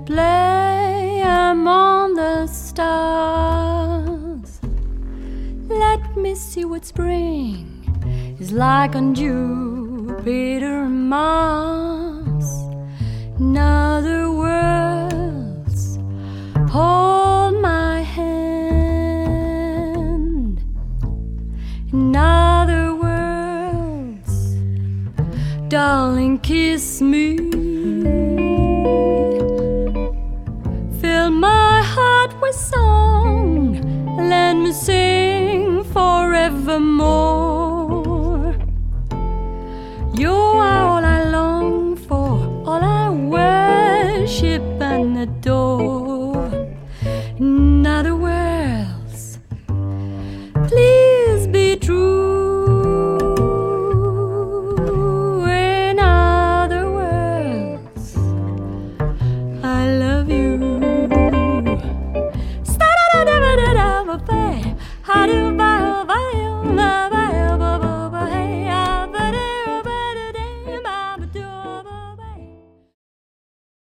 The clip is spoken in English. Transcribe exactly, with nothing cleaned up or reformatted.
play among the stars. Let me see what spring is like on Jupiter and Mars. In other words, hold my hand. In other words, darling, kiss me. Fill my heart with song, let me sing forevermore.